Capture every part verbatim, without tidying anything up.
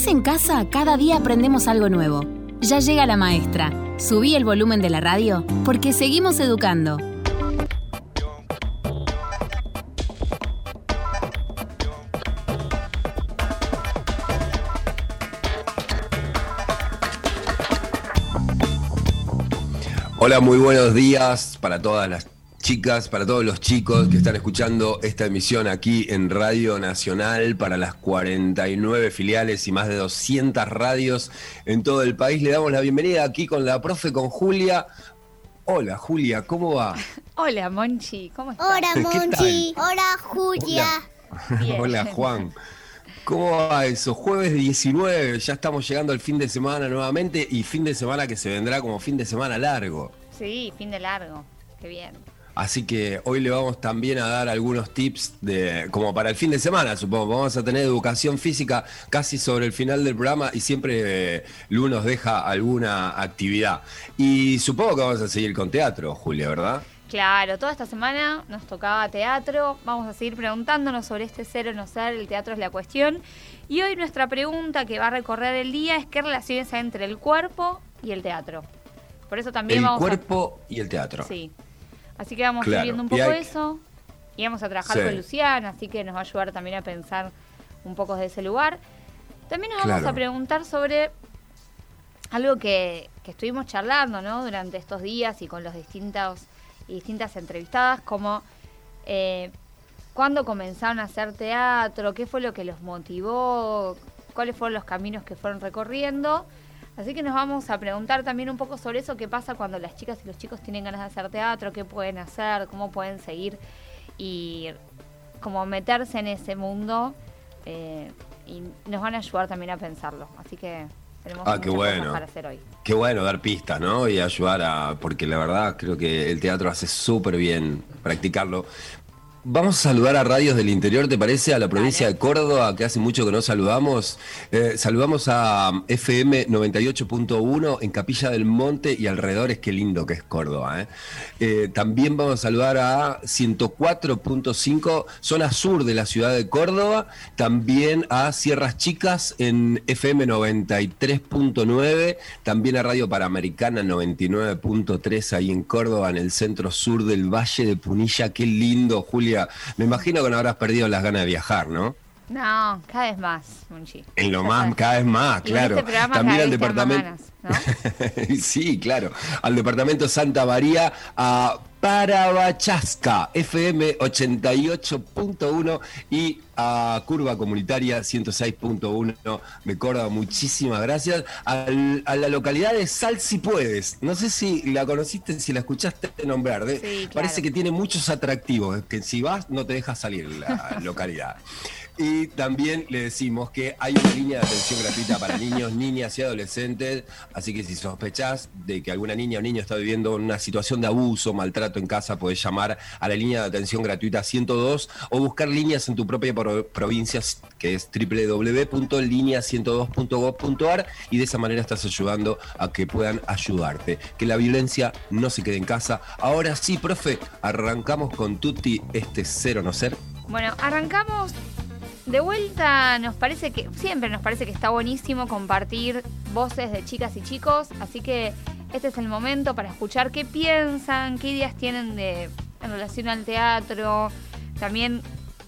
estás en casa, cada día aprendemos algo nuevo. Ya llega la maestra. Subí el volumen de la radio porque seguimos educando. Hola, muy buenos días para todas las chicas, para todos los chicos que están escuchando esta emisión aquí en Radio Nacional para las cuarenta y nueve filiales y más de doscientas radios en todo el país. Le damos la bienvenida aquí con la profe, con Julia. Hola, Julia, ¿cómo va? Hola, Monchi, ¿cómo estás? Hola, Monchi. Hola, Julia. Hola, Hola, Juan. ¿Cómo va eso? Jueves diecinueve, ya estamos llegando al fin de semana nuevamente y fin de semana que se vendrá como fin de semana largo. Sí, fin de largo, qué bien. Así que hoy le vamos también a dar algunos tips de como para el fin de semana, supongo. Vamos a tener educación física casi sobre el final del programa y siempre eh, Lu nos deja alguna actividad. Y supongo que vamos a seguir con teatro, Julia, ¿verdad? Claro, toda esta semana nos tocaba teatro. Vamos a seguir preguntándonos sobre este ser o no ser, el teatro es la cuestión. Y hoy nuestra pregunta que va a recorrer el día es qué relaciones hay entre el cuerpo y el teatro. Por eso también el vamos El cuerpo a... y el teatro. Sí. Así que vamos claro. a ir viendo un poco hay... eso. Y vamos a trabajar sí. con Luciana, así que nos va a ayudar también a pensar un poco desde ese lugar. También nos vamos claro. a preguntar sobre algo que, que estuvimos charlando, ¿no? Durante estos días y con los distintos y distintas entrevistadas, como eh, cuándo comenzaron a hacer teatro, qué fue lo que los motivó, cuáles fueron los caminos que fueron recorriendo. Así que nos vamos a preguntar también un poco sobre eso, qué pasa cuando las chicas y los chicos tienen ganas de hacer teatro, qué pueden hacer, cómo pueden seguir y como meterse en ese mundo, eh, y nos van a ayudar también a pensarlo. Así que tenemos ah, muchas qué bueno. cosas para hacer hoy. Qué bueno dar pistas, ¿no? Y ayudar a... Porque la verdad creo que el teatro hace súper bien practicarlo. Vamos a saludar a radios del interior, ¿te parece? A la provincia Dale. de Córdoba, que hace mucho que no saludamos. Eh, saludamos a F M noventa y ocho punto uno en Capilla del Monte y alrededores, qué lindo que es Córdoba. ¿eh? Eh, también vamos a saludar a ciento cuatro punto cinco, zona sur de la ciudad de Córdoba. También a Sierras Chicas en F M noventa y tres punto nueve. También a Radio Panamericana noventa y nueve punto tres ahí en Córdoba, en el centro sur del Valle de Punilla. Qué lindo, Julia. Me imagino que no habrás perdido las ganas de viajar, ¿no? No, cada vez más, Monchi. En lo más, cada vez más, y claro. En este programa también cada al vez departamento. Ganas, ¿no? Sí, claro. Al departamento Santa María, a Parabachasca, F M ochenta y ocho punto uno y a Curva Comunitaria ciento seis punto uno de Córdoba. Muchísimas gracias. Al, a la localidad de Sal Si Puedes. No sé si la conociste, si la escuchaste nombrar. ¿eh? Sí, claro. Parece que tiene muchos atractivos, que si vas no te deja salir la localidad. Y también le decimos que hay una línea de atención gratuita para niños, niñas y adolescentes, así que si sospechás de que alguna niña o niño está viviendo una situación de abuso, maltrato en casa, podés llamar a la línea de atención gratuita ciento dos o buscar líneas en tu propia pro- provincia, que es doble u doble u doble u punto línea ciento dos punto gob punto ar, y de esa manera estás ayudando a que puedan ayudarte. Que la violencia no se quede en casa. Ahora sí, profe, arrancamos con Tutti este ser o no ser. Bueno, arrancamos... De vuelta, nos parece que siempre nos parece que está buenísimo compartir voces de chicas y chicos, así que este es el momento para escuchar qué piensan, qué ideas tienen de en relación al teatro, también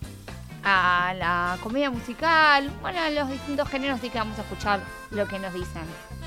a la comedia musical, bueno, a los distintos géneros, así que vamos a escuchar lo que nos dicen.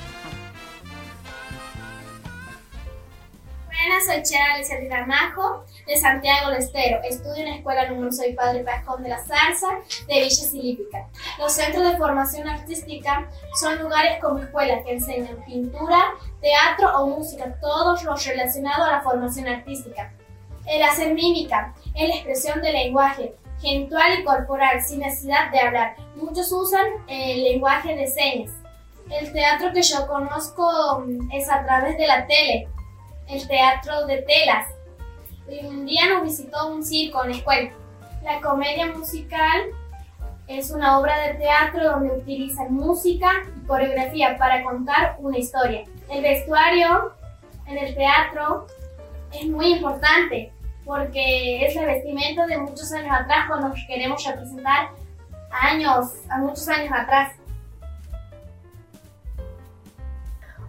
Buenas, soy Chara Alicia Gramajo, de Santiago del Estero. Estudio en la Escuela Número Soy Padre Pascón de la Zarza, de Villa Silípica. Los centros de formación artística son lugares como escuelas que enseñan pintura, teatro o música, todos los relacionados a la formación artística. El hacer mímica es la expresión del lenguaje gestual y corporal sin necesidad de hablar. Muchos usan el lenguaje de señas. El teatro que yo conozco es a través de la tele. El teatro de telas. Un día nos visitó un circo en la escuela. La comedia musical es una obra de teatro donde utilizan música y coreografía para contar una historia. El vestuario en el teatro es muy importante porque es la vestimenta de muchos años atrás cuando nos queremos representar a, años, a muchos años atrás.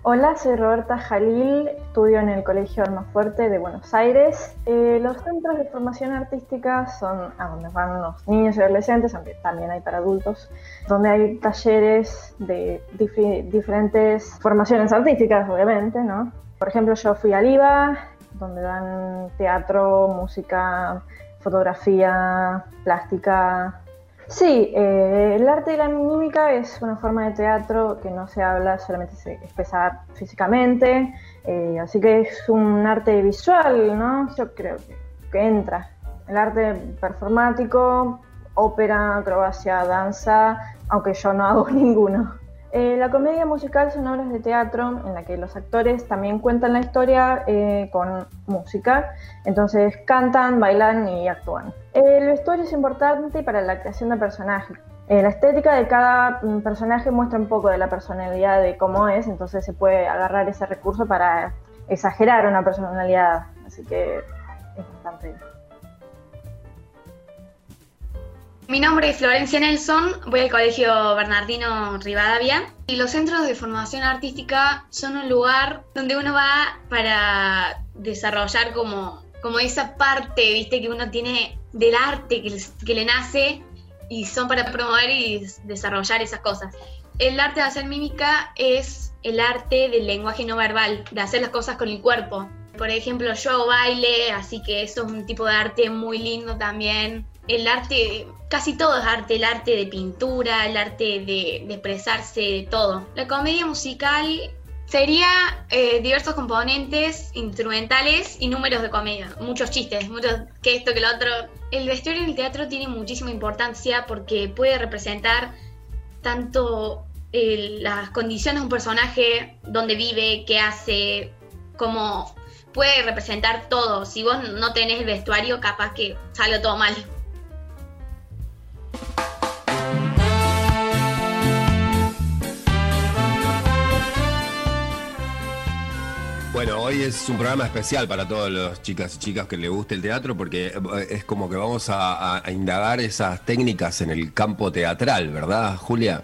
Hola, soy Roberta Jalil, estudio en el Colegio Almafuerte de Buenos Aires. Eh, los centros de formación artística son a donde van los niños y adolescentes, aunque también hay para adultos, donde hay talleres de dif- diferentes formaciones artísticas, obviamente, ¿no? Por ejemplo, yo fui al I V A, donde dan teatro, música, fotografía, plástica. Sí, eh, el arte y la mímica es una forma de teatro que no se habla, solamente se expresa físicamente, eh, así que es un arte visual, ¿no? Yo creo que, que entra. El arte performático, ópera, acrobacia, danza, aunque yo no hago ninguno. Eh, la comedia musical son obras de teatro en la que los actores también cuentan la historia eh, con música, entonces cantan, bailan y actúan. El vestuario es importante para la creación de personajes. Eh, la estética de cada personaje muestra un poco de la personalidad de cómo es, entonces se puede agarrar ese recurso para exagerar una personalidad, así que es bastante. Mi nombre es Florencia Nelson, voy al Colegio Bernardino Rivadavia y los centros de formación artística son un lugar donde uno va para desarrollar como, como esa parte, viste, que uno tiene del arte que, les, que le nace y son para promover y desarrollar esas cosas. El arte de hacer mímica es el arte del lenguaje no verbal, de hacer las cosas con el cuerpo. Por ejemplo, yo hago baile, así que eso es un tipo de arte muy lindo también. El arte, casi todo es arte, el arte de pintura, el arte de, de expresarse, de todo. La comedia musical sería eh, diversos componentes instrumentales y números de comedia, muchos chistes, muchos que esto, que lo otro. El vestuario en el teatro tiene muchísima importancia porque puede representar tanto eh, las condiciones de un personaje, dónde vive, qué hace, cómo puede representar todo. Si vos no tenés el vestuario, capaz que salga todo mal. Bueno, hoy es un programa especial para todos los chicas y chicas que les guste el teatro porque es como que vamos a, a, a indagar esas técnicas en el campo teatral, ¿verdad, Julia?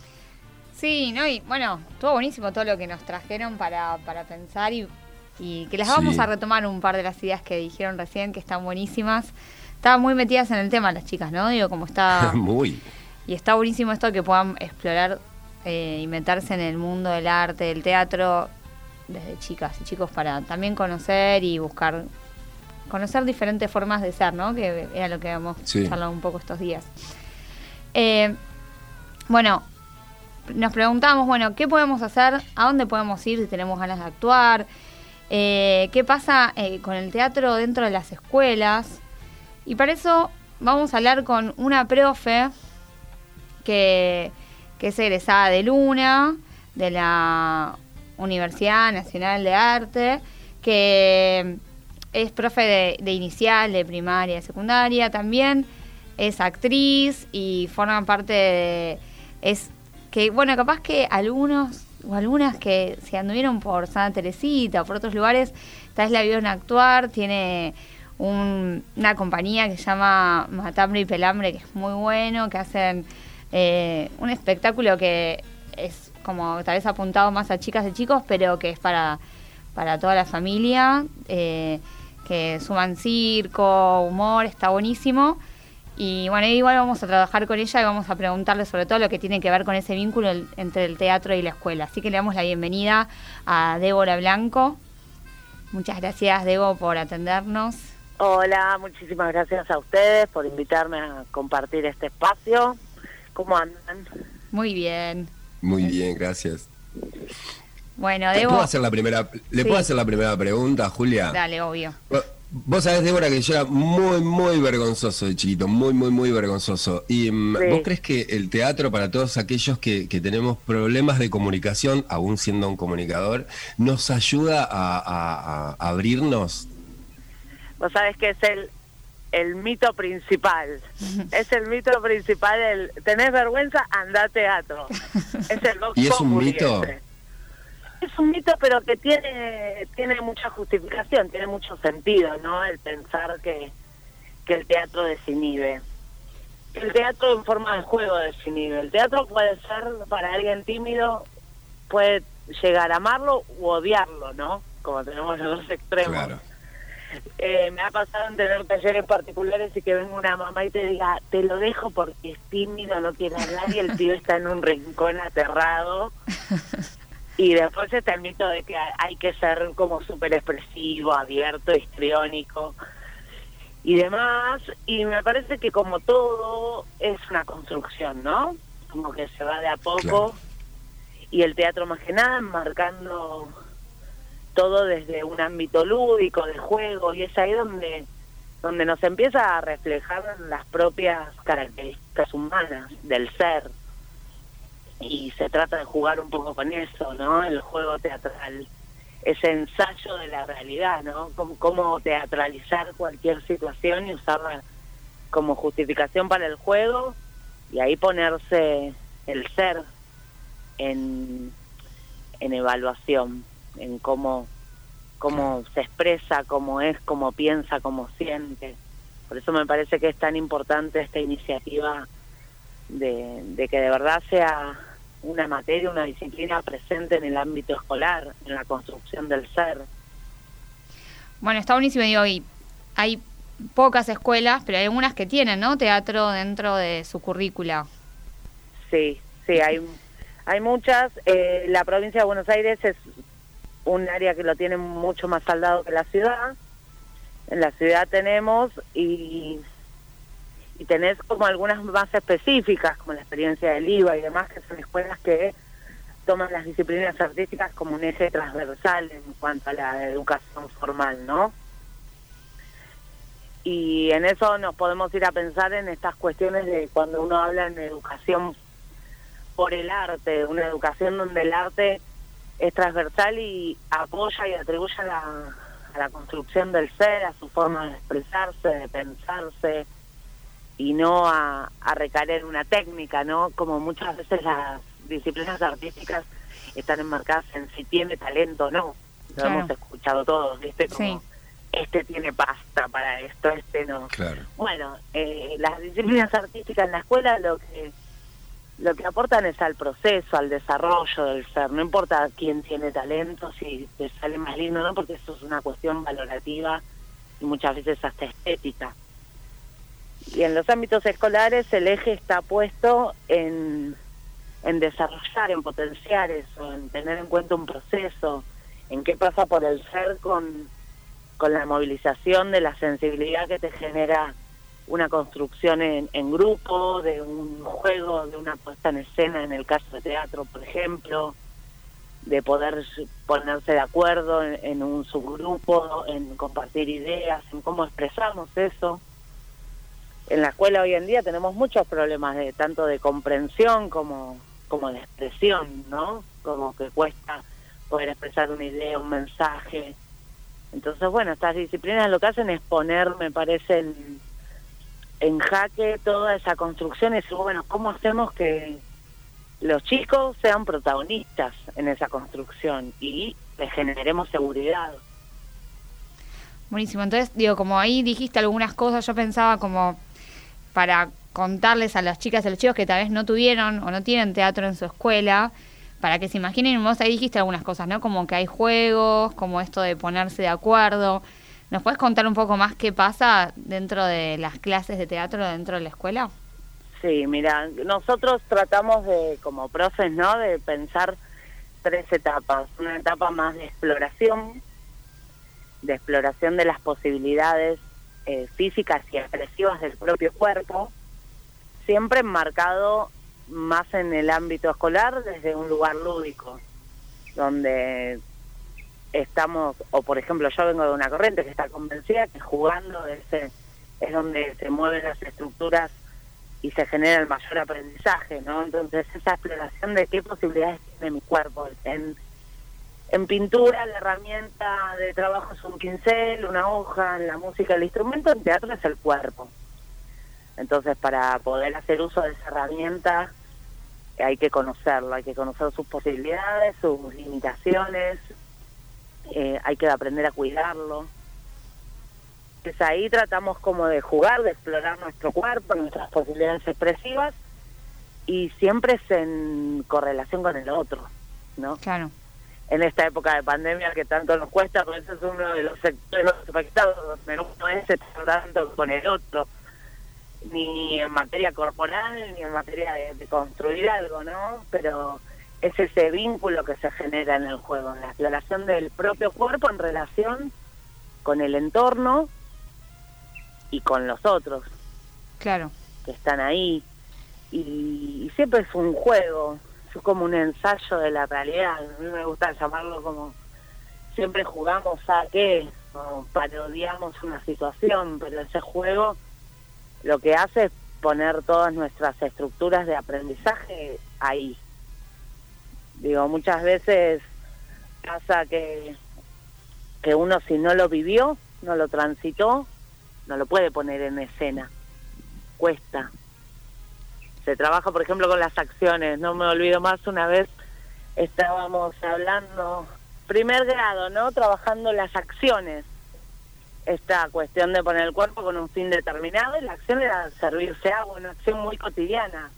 Sí, no, y bueno, estuvo buenísimo todo lo que nos trajeron para, para pensar y, y que les vamos sí. a retomar un par de las ideas que dijeron recién, que están buenísimas. Estaban muy metidas en el tema las chicas, ¿no? Digo, como está... muy. Y está buenísimo esto que puedan explorar eh, y meterse en el mundo del arte, del teatro, desde chicas y chicos, para también conocer y buscar, conocer diferentes formas de ser, ¿no? Que era lo que hemos sí. charlado un poco estos días. Eh, bueno, nos preguntamos, bueno, ¿qué podemos hacer? ¿A dónde podemos ir si tenemos ganas de actuar? Eh, ¿Qué pasa eh, con el teatro dentro de las escuelas? Y para eso vamos a hablar con una profe que, que es egresada de Luna, de la Universidad Nacional de Arte, que es profe de, de inicial, de primaria, de secundaria, también es actriz y forma parte de... es que, bueno, capaz que algunos o algunas que se anduvieron por Santa Teresita o por otros lugares, tal vez la vieron actuar, tiene un, una compañía que se llama Matambre y Pelambre, que es muy bueno, que hacen eh, un espectáculo que es como tal vez apuntado más a chicas y chicos, pero que es para, para toda la familia, eh, que suman circo, humor, está buenísimo. Y bueno, igual vamos a trabajar con ella y vamos a preguntarle sobre todo lo que tiene que ver con ese vínculo el, entre el teatro y la escuela. Así que le damos la bienvenida a Débora Blanco. Muchas gracias, Debo, por atendernos. Hola, muchísimas gracias a ustedes por invitarme a compartir este espacio. ¿Cómo andan? Muy bien. Muy bien, gracias. Bueno, ¿Le Debo... puedo hacer la primera, ¿le sí. puedo hacer la primera pregunta, Julia? Dale, obvio. Vos sabés, Débora, que yo era muy, muy vergonzoso de chiquito, muy, muy, muy vergonzoso. ¿Y um, sí. vos crees que el teatro, para todos aquellos que, que tenemos problemas de comunicación, aún siendo un comunicador, nos ayuda a, a, a abrirnos? Vos sabés que es el, el mito principal. Es el mito principal, el ¿tenés vergüenza? Andá a teatro. Es el ¿Y es un mito? Ese. Es un mito, pero que tiene tiene mucha justificación, tiene mucho sentido, ¿no? El pensar que, que el teatro desinhibe. El teatro en forma de juego desinhibe. El teatro puede ser, para alguien tímido, puede llegar a amarlo u odiarlo, ¿no? Como tenemos los dos extremos. Claro. Eh, me ha pasado en tener talleres particulares y que venga una mamá y te diga, te lo dejo porque es tímido, no quiere hablar y el tío está en un rincón aterrado. Y después está el mito de que hay que ser como súper expresivo, abierto, histriónico y demás. Y me parece que como todo es una construcción, ¿no? Como que se va de a poco. Claro. Y el teatro más que nada marcando todo desde un ámbito lúdico, de juego, y es ahí donde donde nos empieza a reflejar las propias características humanas del ser. Y se trata de jugar un poco con eso, ¿no? El juego teatral, ese ensayo de la realidad, ¿no? Cómo, cómo teatralizar cualquier situación y usarla como justificación para el juego, y ahí ponerse el ser en, en evaluación, en cómo, cómo se expresa, cómo es, cómo piensa, cómo siente. Por eso me parece que es tan importante esta iniciativa de, de que de verdad sea una materia, una disciplina presente en el ámbito escolar, en la construcción del ser. Bueno, está buenísimo, digo, y hay pocas escuelas, pero hay algunas que tienen, ¿no?, teatro dentro de su currícula. Sí, sí, hay, hay muchas. Eh, la provincia de Buenos Aires es un área que lo tiene mucho más saldado que la ciudad. En la ciudad tenemos y... y tenés como algunas más específicas, como la experiencia del I V A y demás, que son escuelas que toman las disciplinas artísticas como un eje transversal en cuanto a la educación formal, ¿no? Y en eso nos podemos ir a pensar en estas cuestiones de cuando uno habla en educación por el arte, una educación donde el arte es transversal y apoya y atribuye a la, a la construcción del ser, a su forma de expresarse, de pensarse, y no a, a recaer en una técnica, ¿no? Como muchas veces las disciplinas artísticas están enmarcadas en si tiene talento o no. Lo Claro. hemos escuchado todos, ¿viste? Como, Sí. este tiene pasta para esto, este no. Claro. Bueno, eh, las disciplinas artísticas en la escuela lo que lo que aportan es al proceso, al desarrollo del ser. No importa quién tiene talento, si te sale más lindo o no, porque eso es una cuestión valorativa y muchas veces hasta estética. Y en los ámbitos escolares el eje está puesto en, en desarrollar, en potenciar eso, en tener en cuenta un proceso, en qué pasa por el ser con, con la movilización de la sensibilidad que te genera una construcción en, en grupo, de un juego, de una puesta en escena, en el caso de teatro, por ejemplo, de poder ponerse de acuerdo en, en un subgrupo, en compartir ideas, en cómo expresamos eso. En la escuela hoy en día tenemos muchos problemas, de tanto de comprensión como, como de expresión, ¿no? Como que cuesta poder expresar una idea, un mensaje. Entonces, bueno, estas disciplinas lo que hacen es poner, me parece, en, en jaque toda esa construcción y decir, bueno, ¿cómo hacemos que los chicos sean protagonistas en esa construcción y les generemos seguridad? Buenísimo. Entonces, digo, como ahí dijiste algunas cosas, yo pensaba como para contarles a las chicas y a los chicos que tal vez no tuvieron o no tienen teatro en su escuela, para que se imaginen, vos ahí dijiste algunas cosas, ¿no? Como que hay juegos, como esto de ponerse de acuerdo. ¿Nos puedes contar un poco más qué pasa dentro de las clases de teatro dentro de la escuela? Sí, mira, nosotros tratamos de, como profes, ¿no?, de pensar tres etapas. Una etapa más de exploración, de exploración de las posibilidades eh, físicas y expresivas del propio cuerpo, siempre enmarcado más en el ámbito escolar desde un lugar lúdico, donde estamos, o por ejemplo yo vengo de una corriente que está convencida que jugando ese es donde se mueven las estructuras y se genera el mayor aprendizaje, ¿no? Entonces esa exploración de qué posibilidades tiene mi cuerpo. En, en pintura la herramienta de trabajo es un pincel, una hoja, en la música el instrumento, en teatro es el cuerpo. Entonces para poder hacer uso de esa herramienta hay que conocerlo, hay que conocer sus posibilidades, sus limitaciones, eh, hay que aprender a cuidarlo. Entonces ahí tratamos como de jugar, de explorar nuestro cuerpo, nuestras posibilidades expresivas, y siempre es en correlación con el otro, ¿no? Claro. en esta época de pandemia que tanto nos cuesta, por eso es uno de los sectores más afectados, donde no es estar tanto con el otro, ni en materia corporal, ni en materia de, de construir algo, ¿no? Pero es ese vínculo que se genera en el juego, la exploración del propio cuerpo en relación con el entorno y con los otros. Claro. Que están ahí. Y, y siempre es un juego, es como un ensayo de la realidad. A mí me gusta llamarlo como, siempre jugamos a qué, o parodiamos una situación, pero ese juego lo que hace es poner todas nuestras estructuras de aprendizaje ahí. Digo, muchas veces pasa que, que uno si no lo vivió, no lo transitó, no lo puede poner en escena. Cuesta. Se trabaja, por ejemplo, con las acciones. No me olvido más, una vez estábamos hablando, primer grado, ¿no? Trabajando las acciones. Esta cuestión de poner el cuerpo con un fin determinado, y la acción era servirse agua, una acción muy cotidiana.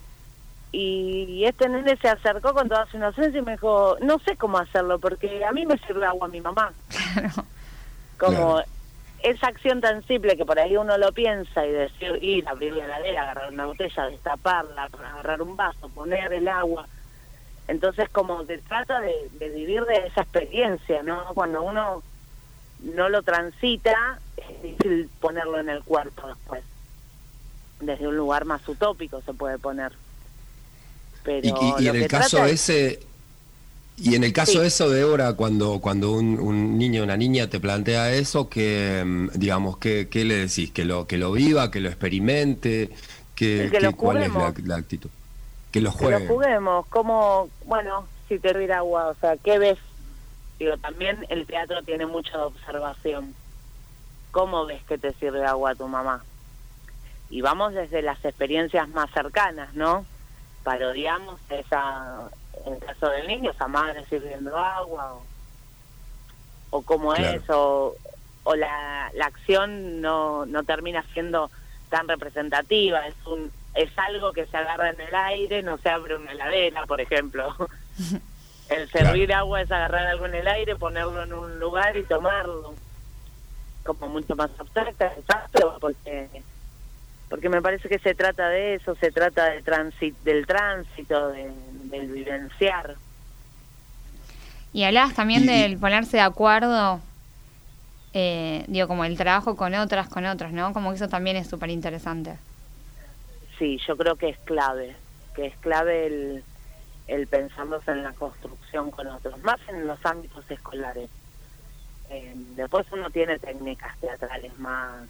Y este nene se acercó con toda su inocencia y me dijo, no sé cómo hacerlo, porque a mí me sirve agua mi mamá. Claro. Como Claro. esa acción tan simple que por ahí uno lo piensa y decir, ir, abrir la heladera, agarrar una botella, destaparla, agarrar un vaso, poner el agua. Entonces como se trata de, de vivir de esa experiencia, ¿no? Cuando uno no lo transita, es difícil ponerlo en el cuerpo después. Desde un lugar más utópico se puede poner. Pero Y, y- y lo en el que caso trata es- ese, y en el caso Sí. eso, Débora, cuando cuando un, un niño o una niña te plantea eso, que mm, digamos, ¿qué, qué le decís? Que lo que lo viva, que lo experimente, que, Que lo que- ¿cuál es la, juguemos. la actitud? Que lo Que juegue. lo juguemos, como, bueno, si te hervir agua, o sea, ¿qué ves? Digo, también el teatro tiene mucha observación. ¿Cómo ves que te sirve agua tu mamá? Y vamos desde las experiencias más cercanas, ¿no? Parodiamos esa, en el caso del niño, esa madre sirviendo agua, o, o cómo Claro. es, o, o la, la acción no, no termina siendo tan representativa, es un es algo que se agarra en el aire, no se abre una heladera, por ejemplo. El servir Claro. agua es agarrar algo en el aire, ponerlo en un lugar y tomarlo. Como mucho más abstracta, exacto, porque porque me parece que se trata de eso, se trata de transit, del tránsito, de, del vivenciar. Y hablabas también Y- y- del ponerse de acuerdo, eh, digo, como el trabajo con otras, con otros, ¿no? Como que eso también es súper interesante. Sí, yo creo que es clave, que es clave el, el pensarlos en la construcción con otros, más en los ámbitos escolares. Eh, después uno tiene técnicas teatrales más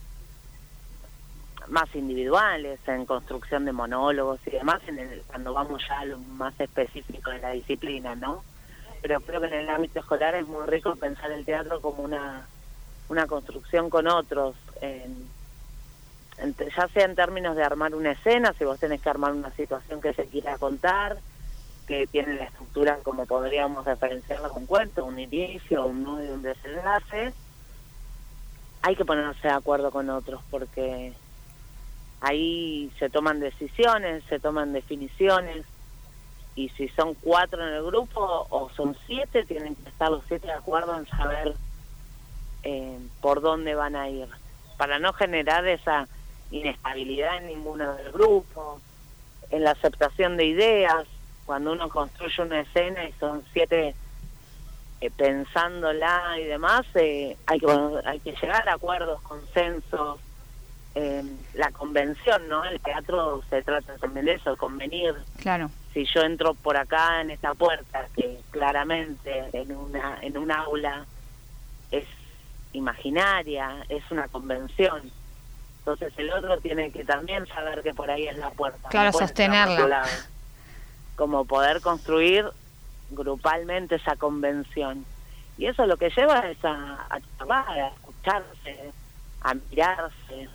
más individuales, en construcción de monólogos y demás, en el, cuando vamos ya a lo más específico de la disciplina, ¿no? Pero creo que en el ámbito escolar es muy rico pensar el teatro como una, una construcción con otros, en, entre, ya sea en términos de armar una escena, si vos tenés que armar una situación que se quiera contar, que tiene la estructura como podríamos referenciarla con cuento, un inicio, un nudo y un desenlace, hay que ponerse de acuerdo con otros, porque ahí se toman decisiones, se toman definiciones, y si son cuatro en el grupo o son siete, tienen que estar los siete de acuerdo en saber eh, por dónde van a ir, para no generar esa inestabilidad en ninguno del grupo, en la aceptación de ideas. Cuando uno construye una escena y son siete eh, pensándola y demás, eh, hay que hay que llegar a acuerdos, consensos, eh, la convención, ¿no? El teatro se trata también de eso, convenir. Claro. Si yo entro por acá en esta puerta, que claramente en una en un aula es imaginaria, es una convención, entonces el otro tiene que también saber que por ahí es la puerta. Claro, no puede estar por sostenerla. otro lado. Como poder construir grupalmente esa convención. Y eso lo que lleva es a, a charlar, a escucharse, a mirarse.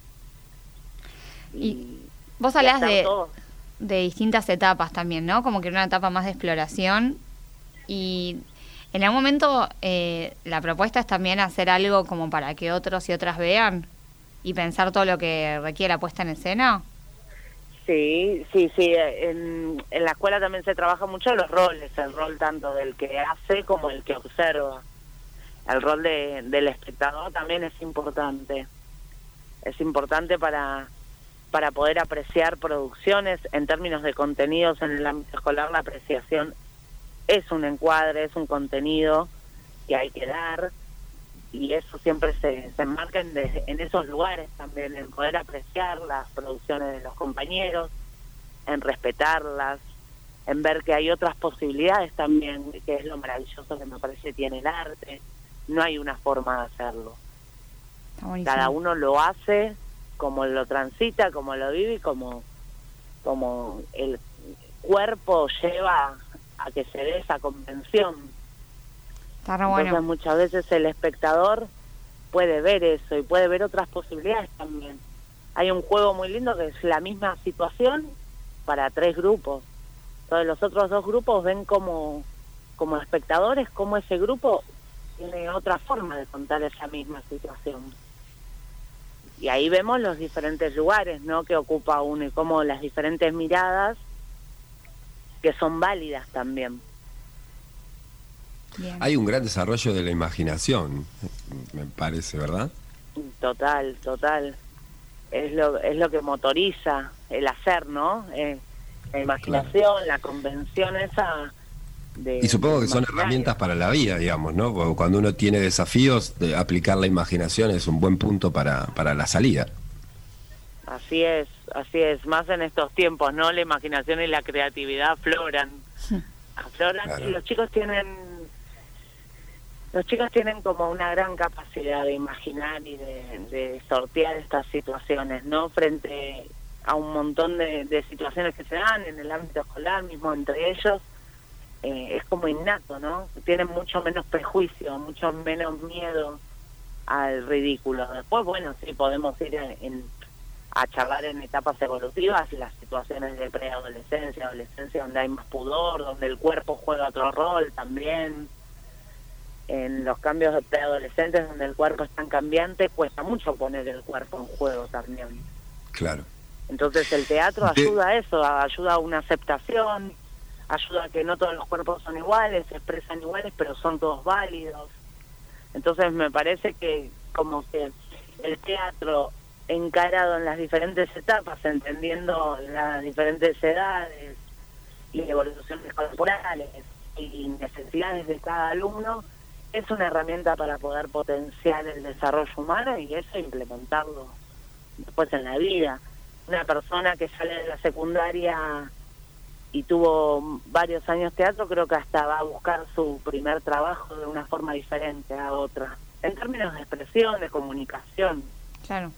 Y vos y a hablás estar de, todos. de distintas etapas también, ¿no? Como que una etapa más de exploración. Y en algún momento eh, la propuesta es también hacer algo como para que otros y otras vean y pensar todo lo que requiere la puesta en escena. Sí, sí, sí. En, en la escuela también se trabaja mucho los roles, el rol tanto del que hace como el que observa. El rol de, del espectador también es importante. Es importante para, para poder apreciar producciones. En términos de contenidos en el ámbito escolar, la apreciación es un encuadre, es un contenido que hay que dar. Y eso siempre se, se enmarca en, de, en esos lugares también, en poder apreciar las producciones de los compañeros, en respetarlas, en ver que hay otras posibilidades también, que es lo maravilloso que me parece tiene el arte. No hay una forma de hacerlo. Cada uno lo hace como lo transita, como lo vive y como, como el cuerpo lleva a que se dé esa convención. Entonces bueno. Muchas veces el espectador puede ver eso y puede ver otras posibilidades también. Hay un juego muy lindo que es la misma situación para tres grupos. Entonces los otros dos grupos ven como, como espectadores cómo ese grupo tiene otra forma de contar esa misma situación. Y ahí vemos los diferentes lugares, ¿no?, que ocupa uno y cómo las diferentes miradas que son válidas también. Bien. Hay un gran desarrollo de la imaginación, me parece, ¿verdad? Total, total. Es lo es lo que motoriza el hacer, ¿no? Eh, la imaginación, claro. La convención esa de... Y supongo que son herramientas para la vida, digamos, ¿no? Porque cuando uno tiene desafíos, de aplicar la imaginación es un buen punto para, para la salida. Así es, así es. Más en estos tiempos, ¿no? La imaginación y la creatividad afloran. Afloran, claro. Y los chicos tienen... Los chicos tienen como una gran capacidad de imaginar y de, de sortear estas situaciones, ¿no? Frente a un montón de, de situaciones que se dan en el ámbito escolar, mismo entre ellos, eh, es como innato, ¿no? Tienen mucho menos prejuicio, mucho menos miedo al ridículo. Después, bueno, sí, podemos ir en, en, a charlar en etapas evolutivas, las situaciones de preadolescencia, adolescencia, donde hay más pudor, donde el cuerpo juega otro rol también. En los cambios de preadolescentes, donde el cuerpo es tan cambiante, cuesta mucho poner el cuerpo en juego también. Claro. Entonces el teatro ayuda a eso, ayuda a una aceptación, ayuda a que no todos los cuerpos son iguales, se expresan iguales, pero son todos válidos. Entonces me parece que como que el teatro encarado en las diferentes etapas, entendiendo las diferentes edades y evoluciones corporales y necesidades de cada alumno, es una herramienta para poder potenciar el desarrollo humano y eso implementarlo después en la vida. Una persona que sale de la secundaria y tuvo varios años teatro, creo que hasta va a buscar su primer trabajo de una forma diferente a otra, en términos de expresión, de comunicación. Claro.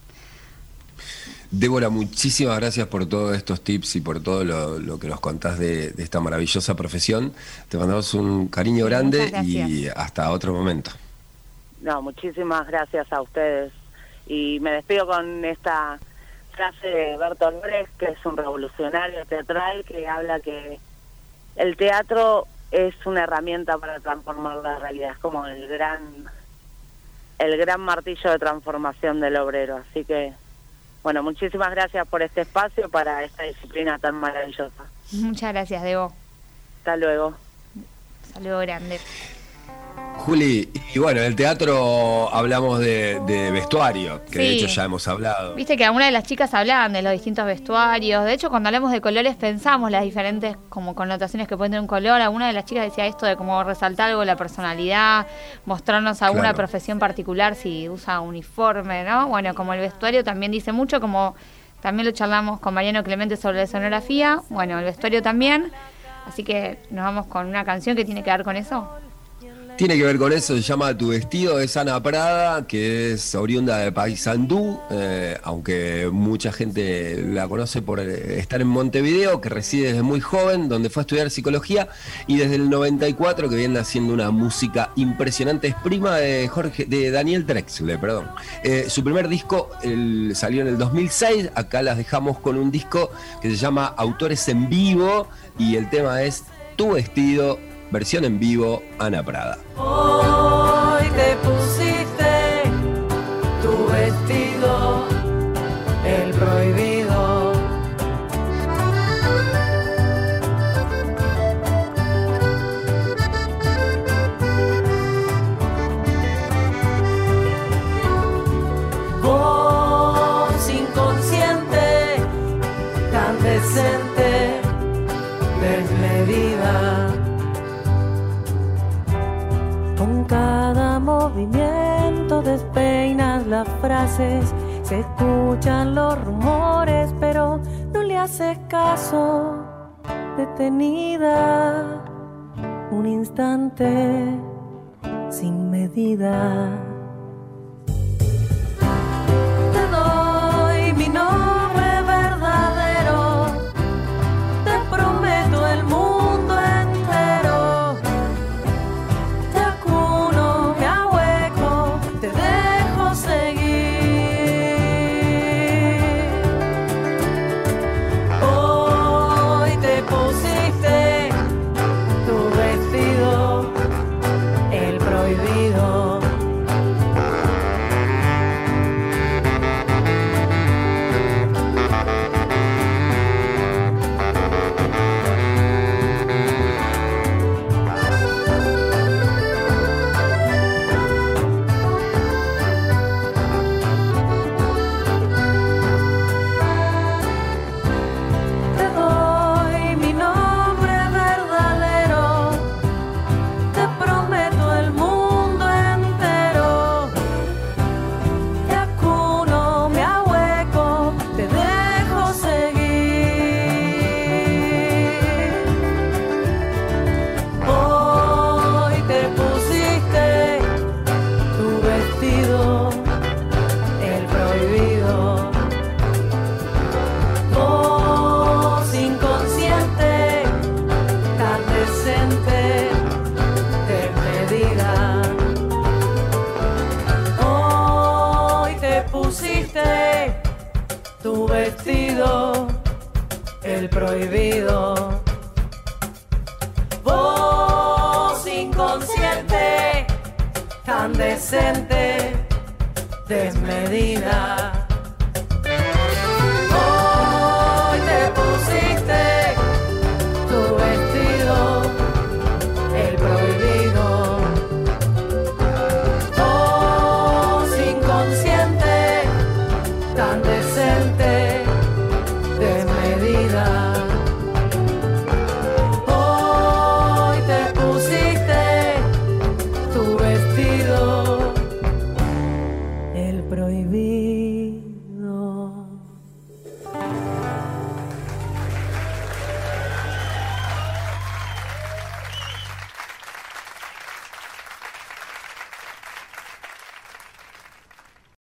Débora, muchísimas gracias por todos estos tips y por todo lo, lo que nos contás de, de esta maravillosa profesión. Te mandamos un cariño grande y hasta otro momento. No, muchísimas gracias a ustedes. Y me despido con esta frase de Bertolt Brecht, que es un revolucionario teatral, que habla que el teatro es una herramienta para transformar la realidad. Es como el gran, el gran martillo de transformación del obrero. Así que... Bueno, muchísimas gracias por este espacio para esta disciplina tan maravillosa. Muchas gracias, Debo. Hasta luego. Saludo grande. Juli, y bueno, en el teatro hablamos de, de vestuario, que sí. De hecho ya hemos hablado. Viste que algunas de las chicas hablaban de los distintos vestuarios. De hecho, cuando hablamos de colores pensamos las diferentes como connotaciones que puede tener un color. Alguna de las chicas decía esto de como resaltar algo de la personalidad, mostrarnos alguna claro. profesión particular si usa uniforme, ¿no? Bueno, como el vestuario también dice mucho, como también lo charlamos con Mariano Clemente sobre la escenografía. Bueno, el vestuario también. Así que nos vamos con una canción que tiene que ver con eso. Tiene que ver con eso, se llama Tu Vestido, es Ana Prada, que es oriunda de Paysandú, eh, aunque mucha gente la conoce por estar en Montevideo, que reside desde muy joven, donde fue a estudiar psicología, y desde el noventa y cuatro que viene haciendo una música impresionante, es prima de Jorge, de Daniel Drexler, perdón. Eh, su primer disco el, salió en el dos mil seis, acá las dejamos con un disco que se llama Autores en Vivo, y el tema es Tu Vestido, versión en vivo, Ana Prada. Hoy te pusiste tu vestido, el prohibido, decente, desmedida. Con cada movimiento despeinas las frases, se escuchan los rumores, pero no le haces caso. Detenida, un instante sin medida. Te doy mi nombre verdadero, te prometo el mundo entero. Te acuno, me ahueco, te dejo seguir. Hoy te pusiste tu vestido, el prohibido. Te doy mi nombre verdadero, te prometo el mundo entero. Te acuno, me ahueco, te dejo seguir. Hoy te pusiste tu vestido, el prohibido. Voz inconsciente, tan decente, desmedida. Hoy te pusiste tu vestido, el prohibido. Voz inconsciente, tan decente, desmedida.